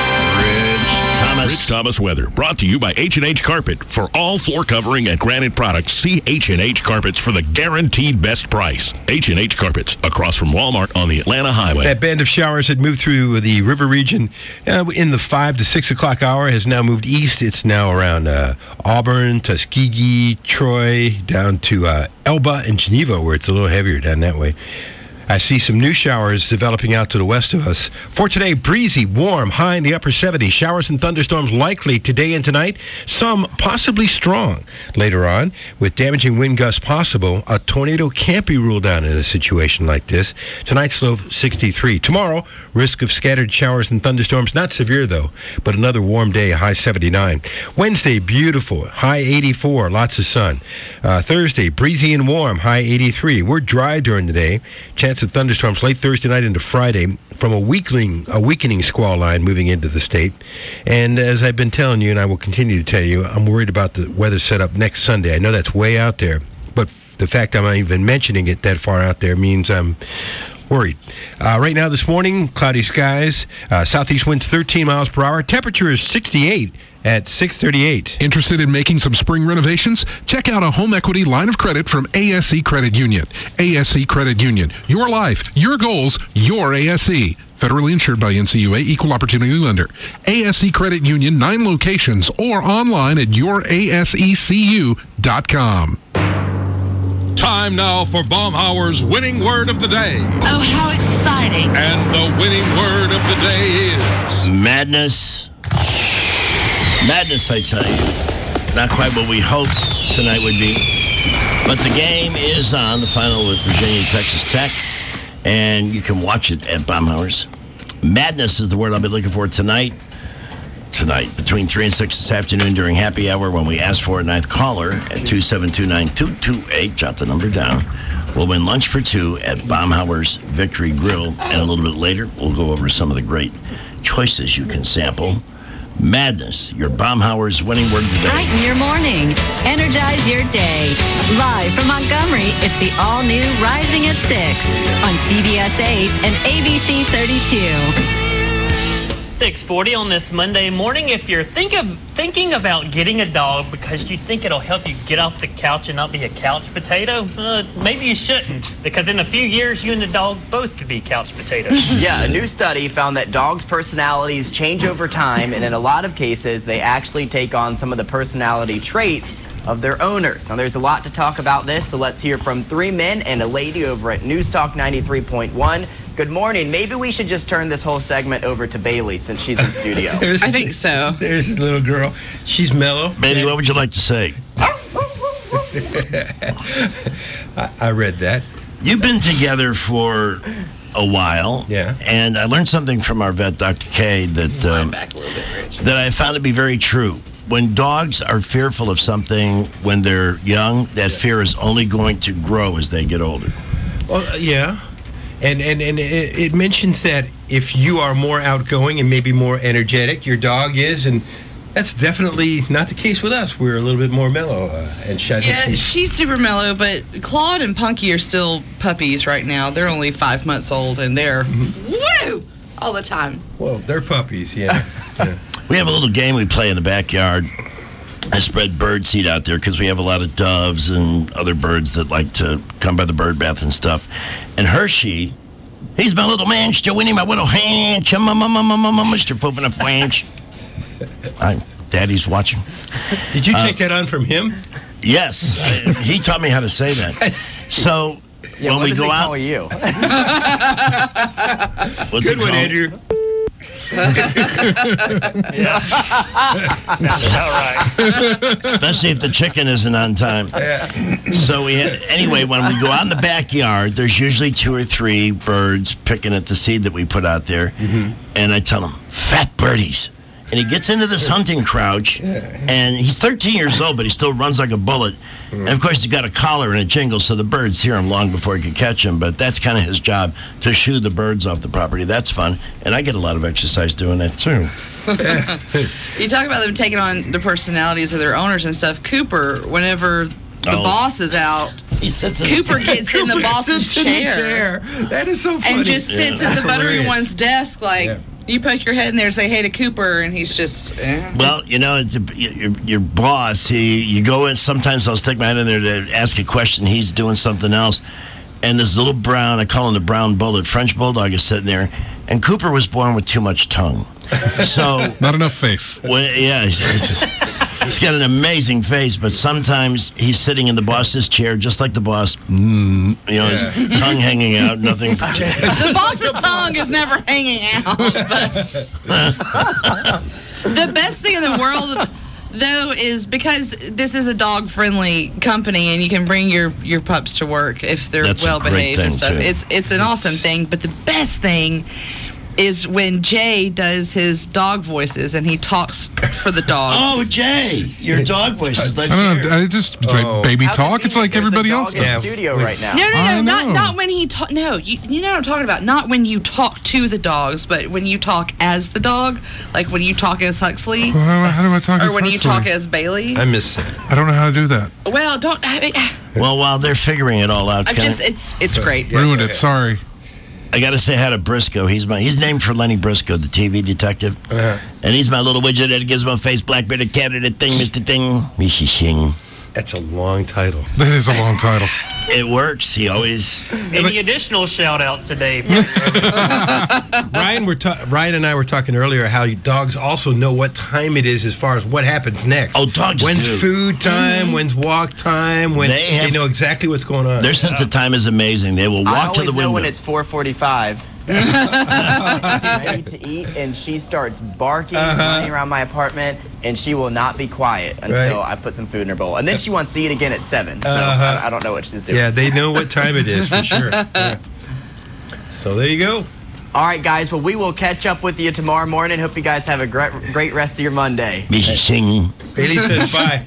Rich Thomas. Rich Thomas Weather, brought to you by H and H Carpet. For all floor covering and granite products, see H and H Carpets for the guaranteed best price. H and H Carpets, across from Walmart on the Atlanta Highway. That band of showers had moved through the river region uh, in the five to six o'clock hour, has now moved east. It's now around uh, Auburn, Tuskegee, Troy, down to uh, Elba and Geneva, where it's a little heavier down that way. I see some new showers developing out to the west of us. For today, breezy, warm, high in the upper seventies. Showers and thunderstorms likely today and tonight. Some possibly strong. Later on, with damaging wind gusts possible, a tornado can't be ruled out in a situation like this. Tonight's low sixty-three. Tomorrow, risk of scattered showers and thunderstorms. Not severe, though, but another warm day, high seventy-nine. Wednesday, beautiful, high eighty-four, lots of sun. Uh, Thursday, breezy and warm, high eighty-three. We're dry during the day. Chance of thunderstorms late Thursday night into Friday from a weakening, a weakening squall line moving into the state. And as I've been telling you, and I will continue to tell you, I'm worried about the weather setup next Sunday. I know that's way out there, but the fact I'm not even mentioning it that far out there means I'm worried. Uh, right now this morning, cloudy skies, uh, southeast winds thirteen miles per hour. Temperature is sixty-eight at six thirty-eight. Interested in making some spring renovations? Check out a home equity line of credit from A S E Credit Union. A S E Credit Union. Your life, your goals, your A S E. Federally insured by N C U A, Equal Opportunity Lender. A S E Credit Union, nine locations, or online at your A S E C U dot com. Time now for Baumhauer's winning word of the day. Oh, how exciting. And the winning word of the day is... Madness. Madness, I tell you. Not quite what we hoped tonight would be. But the game is on, the final with Virginia and Texas Tech. And you can watch it at Baumhauer's. Madness is the word I'll be looking for tonight. Tonight, between three and six this afternoon during happy hour when we ask for a ninth caller at two seven two nine two two eight. Jot the number down. We'll win lunch for two at Baumhauer's Victory Grill. And a little bit later, we'll go over some of the great choices you can sample. Madness, your Baumhauer's winning word of the day. Brighten your morning. Energize your day. Live from Montgomery, it's the all-new Rising at six on C B S eight and A B C thirty-two. six forty on this Monday morning. If you're think of, thinking about getting a dog because you think it'll help you get off the couch and not be a couch potato, uh, maybe you shouldn't, because in a few years you and the dog both could be couch potatoes. Yeah, a new study found that dogs' personalities change over time, and in a lot of cases they actually take on some of the personality traits of their owners. Now, there's a lot to talk about this, so let's hear from three men and a lady over at News Talk ninety-three point one. Good morning. Maybe we should just turn this whole segment over to Bailey since she's in studio. I think so. There's this little girl. She's mellow. Bailey, what would you like to say? I, I read that. You've been together for a while. Yeah. And I learned something from our vet, Doctor K, that, um, back a little bit, Rich. that I found to be very true. When dogs are fearful of something when they're young, that fear is only going to grow as they get older. Well, yeah. And and, and it, it mentions that if you are more outgoing and maybe more energetic, your dog is, and That's definitely not the case with us. We're a little bit more mellow. Uh, and Shad Yeah, she's super mellow, but Claude and Punky are still puppies right now. They're only five months old, and they're woo all the time. Well, they're puppies, yeah. yeah. We have a little game we play in the backyard. I spread bird seed out there because we have a lot of doves and other birds that like to come by the bird bath and stuff. And Hershey, he's my little man, still winning my little hand, Mister Pooping a Flange. I, Daddy's watching. Did you Uh, take that on from him? Yes, I, he taught me how to say that. So Yeah, when what we does go he out, call you? what's Good it one, called? Andrew. Yeah. Sounds about right. Especially if the chicken isn't on time. So we had, anyway, when we go out in the backyard, there's usually two or three birds picking at the seed that we put out there. Mm-hmm. And I tell him, fat birdies. And he gets into this hunting crouch, and he's thirteen years old, but he still runs like a bullet. And of course, he's got a collar and a jingle, so the birds hear him long before he can catch him. But that's kind of his job, to shoo the birds off the property. That's fun. And I get a lot of exercise doing that, too. You talk about them taking on the personalities of their owners and stuff. Cooper, whenever the Oh. boss is out, he sits in Cooper gets in the Cooper boss's sits in the chair. That is so funny. And just sits Yeah. at the That's buttery hilarious. one's desk like, Yeah. you poke your head in there and say, hey to Cooper, and he's just, eh. Well, you know, it's a, your, your boss, he, you go in, sometimes I'll stick my head in there to ask a question. He's doing something else. And this little brown, I call him the brown bullet, French bulldog is sitting there. And Cooper was born with too much tongue. So, Not enough face. when, yeah, he's, he's got an amazing face, but sometimes he's sitting in the boss's chair, just like the boss. Mm, you know, his tongue hanging out, nothing. The boss's tongue is never hanging out. But the best thing in the world, though, is because this is a dog-friendly company, and you can bring your, your pups to work if they're That's a well great behaved and thing, stuff. too. It's it's an awesome thing. But the best thing is when Jay does his dog voices and he talks for the dogs. Oh, Jay, your dog voice is like. I don't know. I just like baby talk. It's like everybody else in the does. studio right now. No, no, I no, not know. not when he talk. No, you, you know what I'm talking about. Not when you talk to the dogs, but when you talk as the dog, like when you talk as Huxley, Well, how do I talk? or as when you Huxley? talk as Bailey. I miss it. I don't know how to do that. Well, don't. I mean, Well, while they're figuring it all out, I'm can I- just. It's it's great. Ruined it. Sorry. I got to say hi to Briscoe. He's my he's named for Lenny Briscoe, the T V detective, Uh-huh. and he's my little widget that gives my face black bearded candidate thing, Mister Thing, Mister Shing. That's a long title. That is a long title. It works. He always. Any additional shout outs today? Ryan, we're ta- Ryan and I were talking earlier how you- dogs also know what time it is as far as what happens next. Oh, dogs When's do. food time? When's walk time? When They they, have- know exactly what's going on. Their sense of time is amazing. They will I walk to always the window. know when it's four forty-five. Ready to eat, and she starts barking, running around my apartment, and she will not be quiet until Right. I put some food in her bowl. And then she wants to eat again at seven. So Uh-huh. I, I don't know what she's doing. Yeah, they know what time it is for sure. Yeah. So there you go. All right, guys. Well, we will catch up with you tomorrow morning. Hope you guys have a great, great rest of your Monday. Mister Shing. Bailey says bye.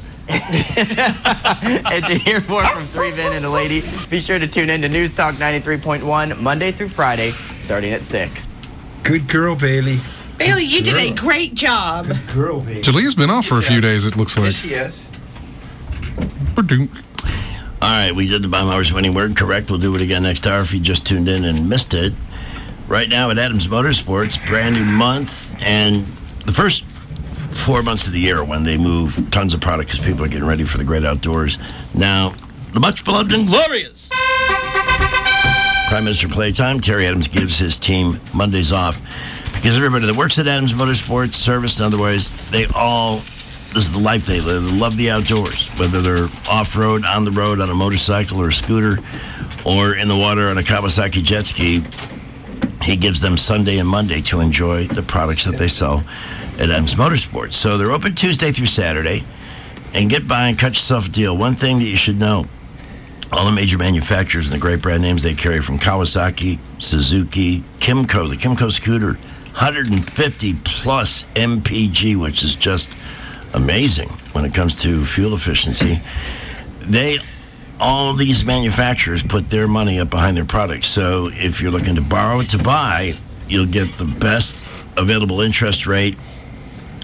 And to hear more from Three Men and a Lady, be sure to tune in to News Talk ninety-three point one Monday through Friday, starting at six. Good girl, Bailey. Bailey, you did a great job. Girl, Bailey. Jalee's been off for a few days. It looks like. Yes. Ba-doom. All right, we did the bomb hours winning word correct. We'll do it again next hour if you just tuned in and missed it. Right now at Adams Motorsports, brand new month, and the first four months of the year when they move tons of product because people are getting ready for the great outdoors. Now, the much beloved and glorious Prime Minister Playtime, Terry Adams gives his team Mondays off because everybody that works at Adams Motorsports, service and otherwise, they all, this is the life they live. They love the outdoors, whether they're off-road, on the road, on a motorcycle or a scooter, or in the water on a Kawasaki jet ski. He gives them Sunday and Monday to enjoy the products that they sell at Adams Motorsports. So they're open Tuesday through Saturday. And get by and cut yourself a deal. One thing that you should know, all the major manufacturers and the great brand names they carry from Kawasaki, Suzuki, Kimco, the Kimco scooter, one hundred fifty plus M P G, which is just amazing when it comes to fuel efficiency. They all of these manufacturers put their money up behind their products. So if you're looking to borrow to buy, you'll get the best available interest rate.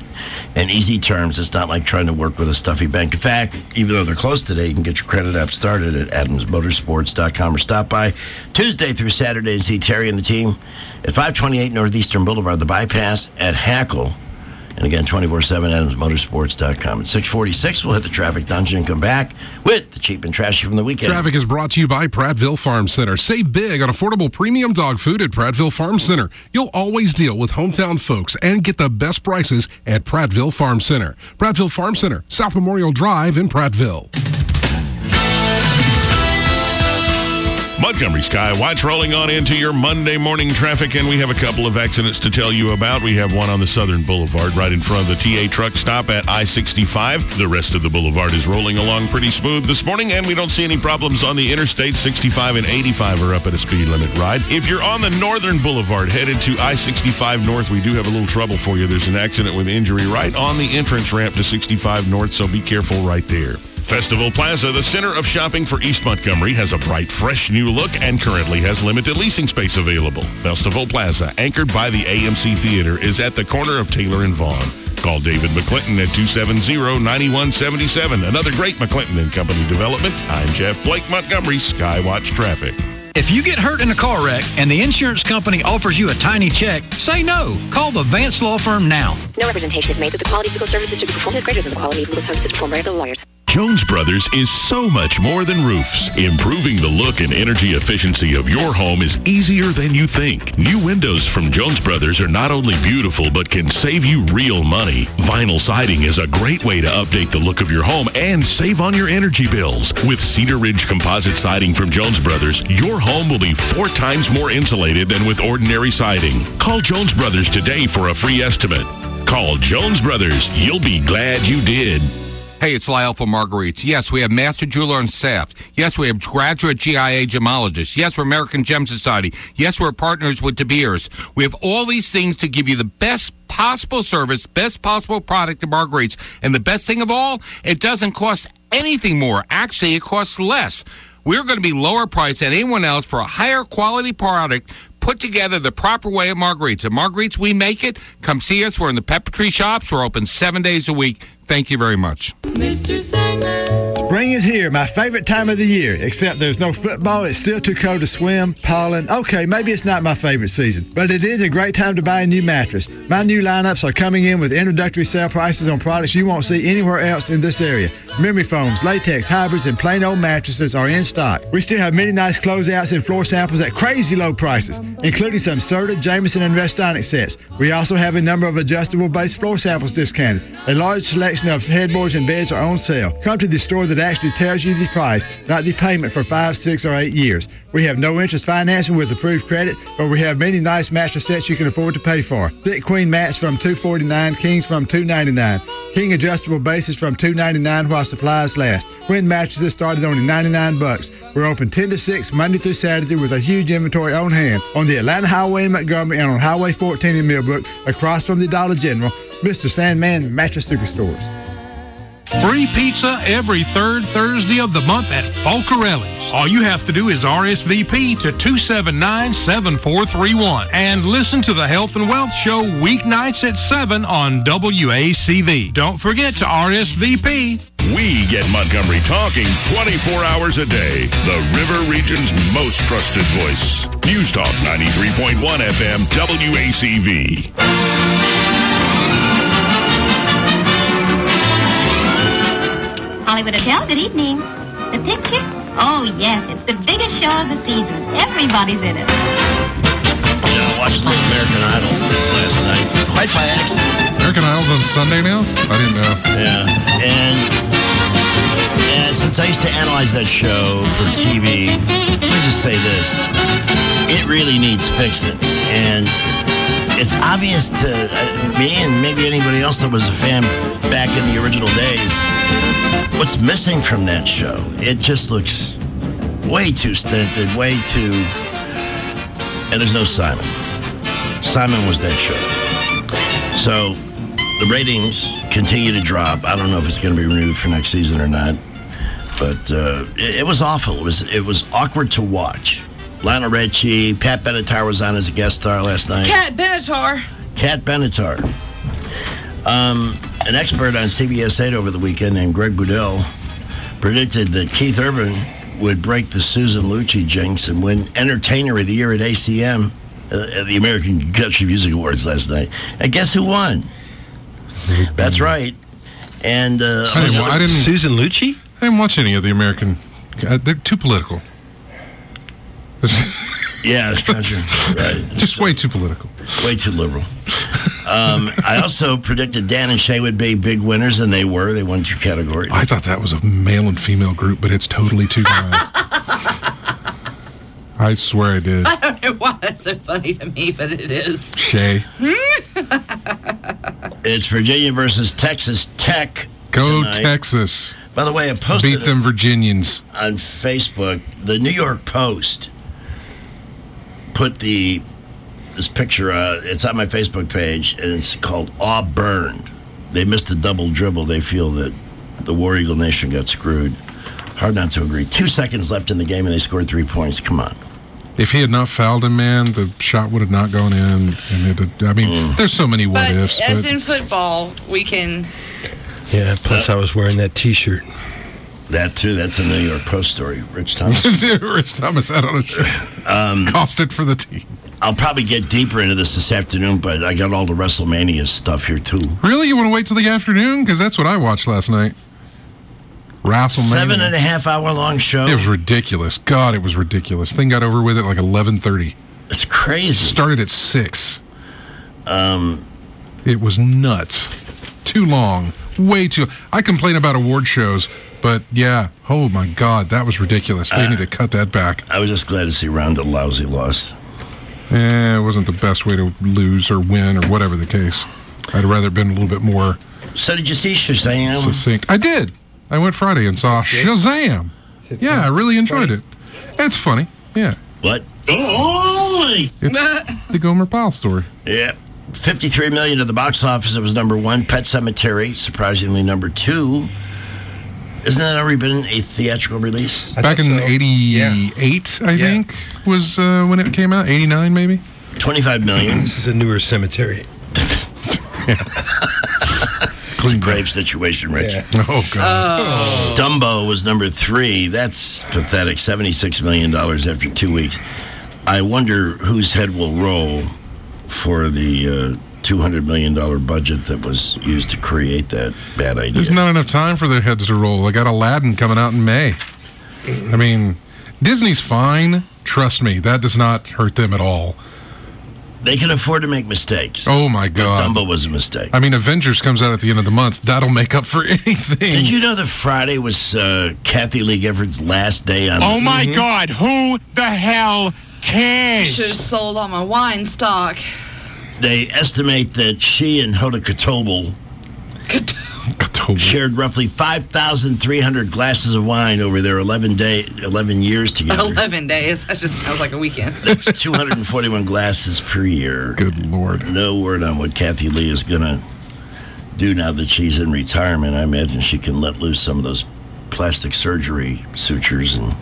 and easy terms. It's not like trying to work with a stuffy bank. In fact, even though they're closed today, you can get your credit app started at adams motorsports dot com or stop by Tuesday through Saturday and see Terry and the team at five twenty-eight Northeastern Boulevard, the bypass at Hackle. And again, twenty-four seven, adams motorsports dot com. At six forty-six, we'll hit the traffic dungeon and come back with the cheap and trashy from the weekend. Traffic is brought to you by Prattville Farm Center. Save big on affordable premium dog food at Prattville Farm Center. You'll always deal with hometown folks and get the best prices at Prattville Farm Center. Prattville Farm Center, South Memorial Drive in Prattville. Montgomery Skywatch rolling on into your Monday morning traffic, and we have a couple of accidents to tell you about. We have one on the Southern Boulevard right in front of the T A truck stop at I sixty-five. The rest of the boulevard is rolling along pretty smooth this morning, and we don't see any problems on the interstate. sixty-five and eighty-five are up at a speed limit ride. If you're on the Northern Boulevard headed to I sixty-five North, we do have a little trouble for you. There's an accident with injury right on the entrance ramp to sixty-five North, so be careful right there. Festival Plaza, the center of shopping for East Montgomery, has a bright, fresh new look and currently has limited leasing space available. Festival Plaza, anchored by the A M C Theater, is at the corner of Taylor and Vaughn. Call David McClinton at two seven zero, nine one seven seven. Another great McClinton and Company development. I'm Jeff Blake, Montgomery Skywatch Traffic. If you get hurt in a car wreck and the insurance company offers you a tiny check, say no. Call the Vance Law Firm now. No representation is made that the quality of legal services to be performed is greater than the quality of legal services performed by other lawyers. Jones Brothers is so much more than roofs. Improving the look and energy efficiency of your home is easier than you think. New windows from Jones Brothers are not only beautiful, but can save you real money. Vinyl siding is a great way to update the look of your home and save on your energy bills. With Cedar Ridge composite siding from Jones Brothers, your home will be four times more insulated than with ordinary siding. Call Jones Brothers today for a free estimate. Call Jones Brothers. You'll be glad you did. Hey, it's Lyle from Marguerite's. Yes, we have Master Jeweler on staff. Yes, we have graduate G I A gemologists. Yes, we're American Gem Society. Yes, we're partners with De Beers. We have all these things to give you the best possible service, best possible product at Marguerite's. And the best thing of all, it doesn't cost anything more. Actually, it costs less. We're going to be lower priced than anyone else for a higher quality product put together the proper way at Marguerite's. At Marguerite's, we make it. Come see us. We're in the Pepper Tree Shops. We're open seven days a week. Thank you very much. Mister Sandman. Spring is here, my favorite time of the year. Except there's no football, it's still too cold to swim, pollen. Okay, maybe it's not my favorite season, but it is a great time to buy a new mattress. My new lineups are coming in with introductory sale prices on products you won't see anywhere else in this area. Memory foams, latex, hybrids, and plain old mattresses are in stock. We still have many nice closeouts and floor samples at crazy low prices, including some Serta, Jameson, and Restonic sets. We also have a number of adjustable base floor samples discounted. A large selection of headboards and beds are on sale. Come to the store that actually tells you the price, not the payment for five, six, or eight years. We have no interest financing with approved credit, but we have many nice mattress sets you can afford to pay for. Thick queen mats from two forty-nine, kings from two ninety-nine, king adjustable bases from two ninety-nine while supplies last. Queen mattresses started only ninety-nine bucks. We're open ten to six Monday through Saturday with a huge inventory on hand on the Atlanta Highway in Montgomery and on Highway fourteen in Millbrook, across from the Dollar General. Mister Sandman Mattress Superstores. Free pizza every third Thursday of the month at Folcarelli's. All you have to do is R S V P to two seven nine, seven four three one and listen to the Health and Wealth Show weeknights at seven on W A C V. Don't forget to R S V P. We get Montgomery talking twenty-four hours a day. The River Region's most trusted voice. News Talk ninety-three point one F M W A C V. Hollywood Hotel, good evening. The picture? Oh, yes, it's the biggest show of the season. Everybody's in it. Yeah, I watched the American Idol last night, quite by accident. American Idol's on Sunday now? I didn't know. Yeah, and, and since I used to analyze that show for T V, let me just say this. It really needs fixing. And it's obvious to uh, me and maybe anybody else that was a fan back in the original days, what's missing from that show. It just looks way too stinted, way too... And there's no Simon. Simon was that show. So the ratings continue to drop. I don't know if it's going to be renewed for next season or not. But uh, it, it was awful. It was, it was awkward to watch. Lionel Richie, Pat Benatar was on as a guest star last night. Cat Benatar. Cat Benatar. Um, An expert on C B S eight over the weekend named Greg Boudel predicted that Keith Urban would break the Susan Lucci jinx and win Entertainer of the Year at A C M, uh, at the American Country Music Awards last night. And guess who won? That's right. And uh, I didn't, I didn't, Susan Lucci? I didn't watch any of the American. Uh, they're too political. Yeah, it's country. Right. Just way too political. Way too liberal. Um, I also predicted Dan and Shay would be big winners, and they were. They won two categories. I thought that was a male and female group, but it's totally two guys. I swear I did. I don't know why that's so funny to me, but it is. Shay. It's Virginia versus Texas Tech. Go tonight. Texas. By the way, I posted Beat them Virginians. on Facebook. The New York Post put the this picture. Uh, it's on my Facebook page, and it's called Auburn. They missed a double dribble. They feel that the War Eagle Nation got screwed. Hard not to agree. Two seconds left in the game, and they scored three points. Come on. If he had not fouled him, man, the shot would have not gone in. And it had, I mean, mm. there's so many what but ifs. As but in football, we can. Yeah, plus uh, I was wearing that T-shirt. That, too. That's a New York Post story. Rich Thomas. Rich Thomas had on a shirt. Um, Costed for the team. I'll probably get deeper into this this afternoon, but I got all the WrestleMania stuff here, too. Really? You want to wait till the afternoon? Because that's what I watched last night. WrestleMania. Seven and a half hour long show. It was ridiculous. God, it was ridiculous. Thing got over with at like eleven thirty. It's crazy. Started at six. Um, It was nuts. Too long. Way too. I complain about award shows, but yeah. Oh my God, that was ridiculous. They uh, need to cut that back. I was just glad to see Ronda Lousy lost. Eh, it wasn't the best way to lose or win or whatever the case. I'd rather been a little bit more. So did you see Shazam? Succinct. I did. I went Friday and saw Shazam. Yeah, I really enjoyed funny? it. It's funny. Yeah. What? It's the Gomer Pyle story. Yeah. fifty-three million dollars at the box office. It was number one. Pet Sematary, surprisingly number two. Isn't that already been a theatrical release? Back in so. eighty-eight, yeah. I yeah. think, was uh, when it came out. eighty-nine, maybe? twenty-five million dollars. This is a newer cemetery. It's a grave situation, Rich. Yeah. Oh, God. Oh. Dumbo was number three. That's pathetic. seventy-six million dollars after two weeks. I wonder whose head will roll for the uh, two hundred million dollars budget that was used to create that bad idea. There's not enough time for their heads to roll. They got Aladdin coming out in May. I mean, Disney's fine. Trust me, that does not hurt them at all. They can afford to make mistakes. Oh, my God. Dumbo was a mistake. I mean, Avengers comes out at the end of the month. That'll make up for anything. Did you know that Friday was uh, Kathy Lee Gifford's last day on Oh, the- my mm-hmm. God. Who the hell cares? Should have sold all my wine stock. They estimate that she and Hoda Kotobel shared roughly five thousand three hundred glasses of wine over their eleven day, eleven years together. eleven days. That just sounds like a weekend. That's two hundred forty-one glasses per year. Good Lord. No word on what Kathy Lee is going to do now that she's in retirement. I imagine she can let loose some of those plastic surgery sutures, and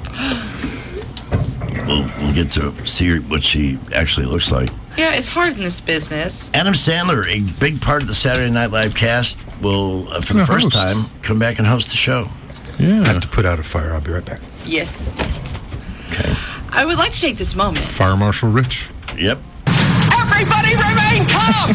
we'll, we'll get to see what she actually looks like. Yeah, it's hard in this business. Adam Sandler, a big part of the Saturday Night Live cast, will, uh, for the first host. time, come back and host the show. Yeah. I have to put out a fire. I'll be right back. Yes. Okay. I would like to take this moment. Fire Marshal Rich. Yep. Everybody remain calm!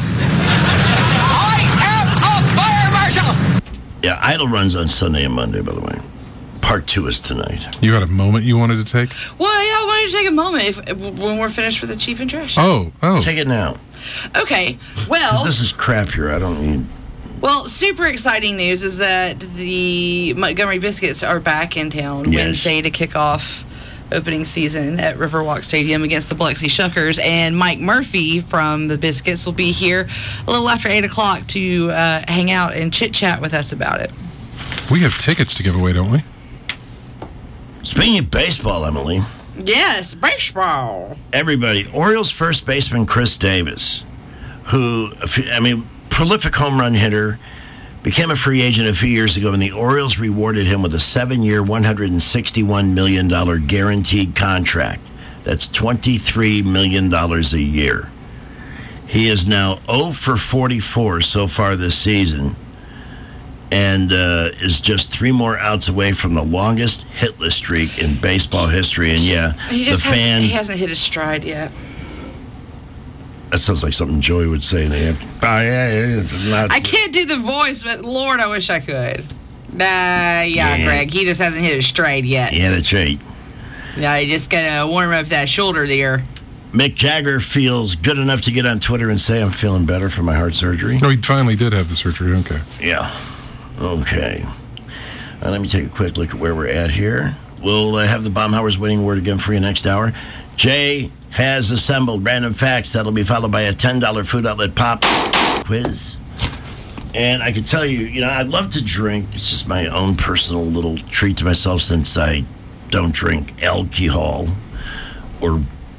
I am a fire marshal! Yeah, Idle runs on Sunday and Monday, by the way. Part two is tonight. You had a moment you wanted to take? Well, yeah, I wanted to take a moment if, when we're finished with the cheap and trash. Oh, oh. Take it now. Okay, well... This is crap here. I don't need... Well, super exciting news is that the Montgomery Biscuits are back in town yes. Wednesday to kick off opening season at Riverwalk Stadium against the Biloxi Shuckers. And Mike Murphy from the Biscuits will be here a little after eight o'clock to uh, hang out and chit-chat with us about it. We have tickets to give away, don't we? Speaking of baseball, Emily. Yes, baseball. Everybody, Orioles first baseman Chris Davis, who, I mean, prolific home run hitter, became a free agent a few years ago, and the Orioles rewarded him with a seven-year, one hundred sixty-one million dollars guaranteed contract. That's twenty-three million dollars a year. He is now oh for forty-four so far this season, and uh, is just three more outs away from the longest hitless streak in baseball history. And yeah, He the just hasn't, fans. he hasn't hit his stride yet. That sounds like something Joey would say. They have. Oh, yeah, it's not. I can't do the voice, but Lord, I wish I could. Nah, yeah, Yeah. Greg, he just hasn't hit his stride yet. Yeah, that's right. Yeah, you just gotta warm up that shoulder there. Mick Jagger feels good enough to get on Twitter and say, I'm feeling better from my heart surgery. No, he finally did have the surgery. Okay. Yeah. Okay. Uh, let me take a quick look at where we're at here. We'll uh, have the Baumhauer's winning word again for you next hour. Jay has assembled random facts. That'll be followed by a ten dollars food outlet pop quiz. And I can tell you, you know, I love to drink. It's just my own personal little treat to myself since I don't drink alcohol or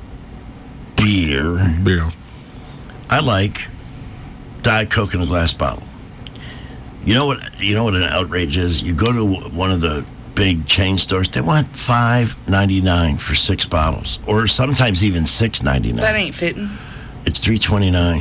beer. Beer. I like Diet Coke in a glass bottle. You know what? You know what an outrage is? You go to one of the big chain stores. They want five ninety-nine for six bottles, or sometimes even six ninety-nine. That ain't fitting. It's three twenty-nine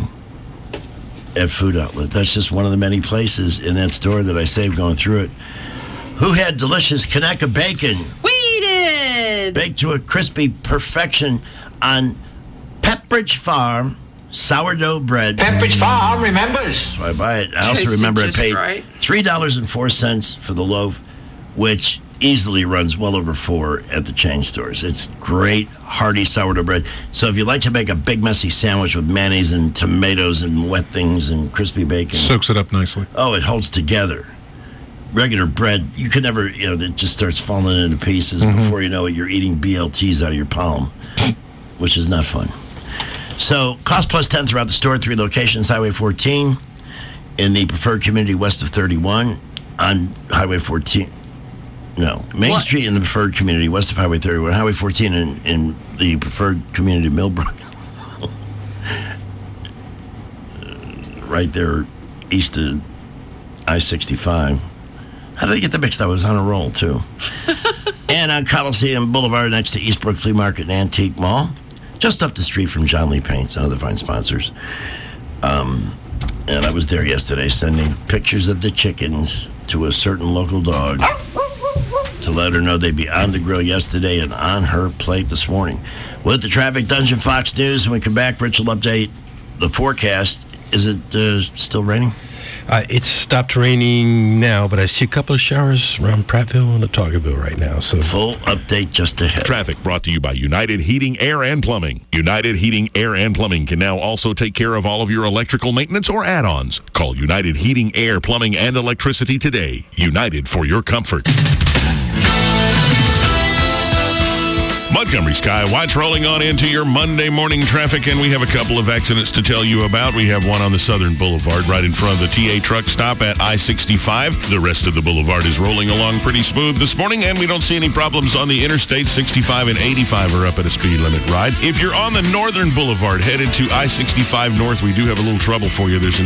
at Food Outlet. That's just one of the many places in that store that I saved going through it. Who had delicious Conecuh bacon? We did. Baked to a crispy perfection on Pepperidge Farm sourdough bread. Pepperidge Farm remembers. So I buy it. I also Tastes remember I just paid right. three dollars and four cents for the loaf, which easily runs well over four at the chain stores. It's great, hearty sourdough bread. So if you like to make a big, messy sandwich with mayonnaise and tomatoes and wet things and crispy bacon. Soaks it up nicely. Oh, it holds together. Regular bread, you could never, you know, it just starts falling into pieces. And before you know it, you're eating B L Ts out of your palm, which is not fun. So, cost plus ten throughout the store, three locations, Highway fourteen, in the preferred community west of thirty-one, on Highway fourteen. No, Main What? Street in the preferred community west of Highway thirty-one, Highway fourteen in, in the preferred community Millbrook. Right there east of I sixty-five. How did I get that mixed up? I was on a roll, too. And on Coliseum Boulevard next to Eastbrook Flea Market and Antique Mall. Just up the street from John Lee Paints and other fine sponsors. Um, and I was there yesterday sending pictures of the chickens to a certain local dog to let her know they'd be on the grill yesterday and on her plate this morning. With the traffic dungeon, Fox News, when we come back, Rich will update the forecast. Is it uh, still raining? Uh, it's stopped raining now, but I see a couple of showers around Prattville and Otagoville right now. So full update just ahead. Traffic brought to you by United Heating, Air, and Plumbing. United Heating, Air, and Plumbing can now also take care of all of your electrical maintenance or add-ons. Call United Heating, Air, Plumbing, and Electricity today. United for your comfort. Montgomery Skywatch rolling on into your Monday morning traffic, and we have a couple of accidents to tell you about. We have one on the Southern Boulevard right in front of the T A truck stop at I sixty-five. The rest of the boulevard is rolling along pretty smooth this morning, and we don't see any problems on the interstate. sixty-five and eighty-five are up at a speed limit ride. If you're on the Northern Boulevard headed to I sixty-five North, we do have a little trouble for you. There's an